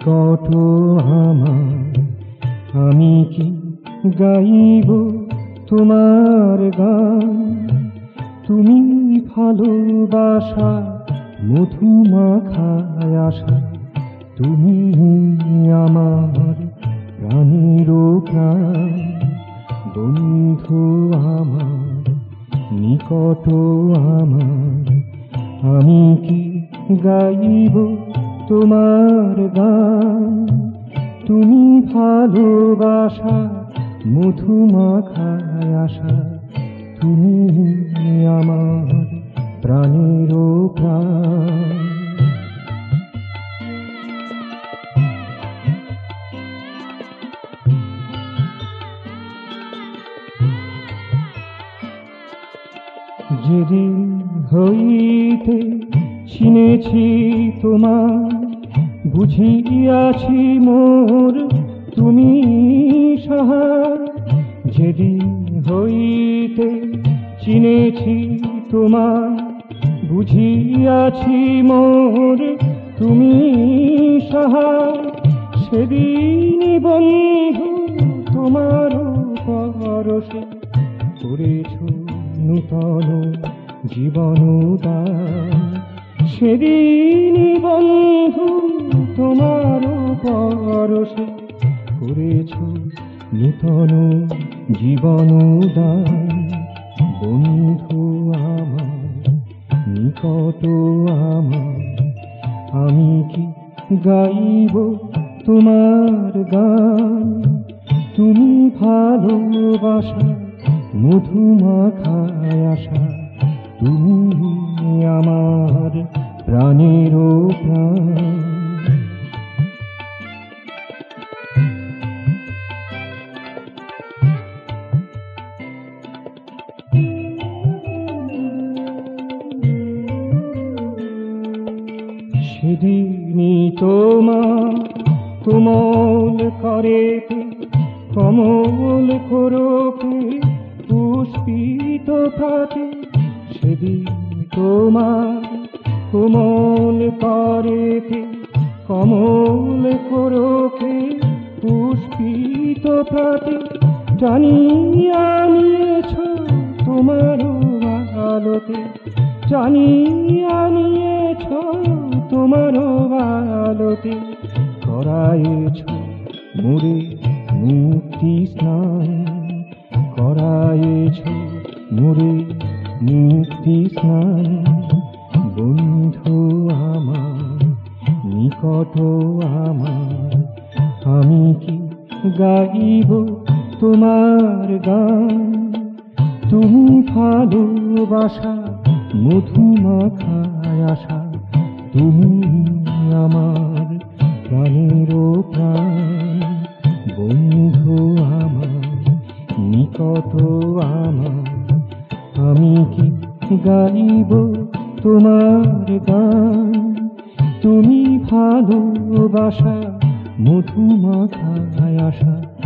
নিকট আমার, আমি কি গাইব তোমার গান? তুমি ভালোবাসা মধুমাখায় আশা, তুমি আমার প্রাণের প্রাণ। বন্ধু আমার, নিকট আমার, আমি কি গাইব তোমার গান? তুমি ভালোবাসা মধুমাখায় আশা, তুমি আমার প্রাণের প্রাণ। যেদিন হইতে চিনেছি তোমার, বুঝিয়াছি মোর তুমি সহায়। যেদিন হইতে চিনেছি তোমার, বুঝিয়াছি মোর তুমি সহায়। সেদিন বন্ধু তোমার পরশে করেছ নূতন জীবন দান। সেদিন বন্ধু তোমার পরশে করেছ নূতন জীবন দান। বন্ধু আমার, নিকট আমার, আমি কি গাইব তোমার গান? তুমি ভালোবাসা মধুমাখায় আশা, তুমি আমার প্রাণের প্রাণ। সেদিনই তোমার কোমল করেতে, কমল করোকে পুষ্পিত প্রাতে। সেদিন তোমার কোমল করেতে, কমল করোকে পুষ্পিত প্রাতে। জানিয়া নিয়েছ তোমার আলোতে, জানিয়া নিয়েছ তোমার আলোতে। করায়েছ মোরে মুক্তি স্নান, করায়েছ মোরে মুক্তি স্নান। বন্ধু আমার, নিকট আমার, আমি কি গাইব তোমার গান? তুমি ভালোবাসা মধুমাখায় আশা, তুমি আমার প্রাণের প্রাণ। বন্ধু আমার, নিকট আমার, আমি কি গাইব তোমার গান? তুমি ভালোবাসা মধুমাখায় আশা,